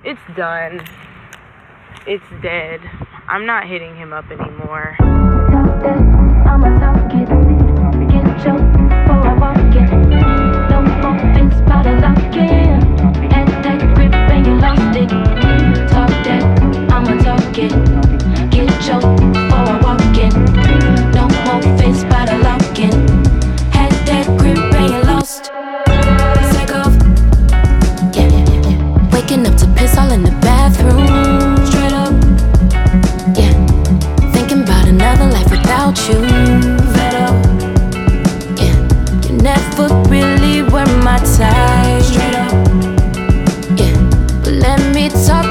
It's done. It's dead. I'm not hitting him up anymore. Talk that, I'ma talk it. Get your before I walk it. No more fence by the lock in. Had that grip and you lost it. Talk that, I'ma talk it. Get your before I walk in. No more fence by the lock in. Had that grip and you lost. Take off. Yeah. Waking up to piss all in the bathroom. Straight up. Yeah. Thinking about another life without you. Fed up. Yeah. You never really were my type. Straight up. Yeah. But let me talk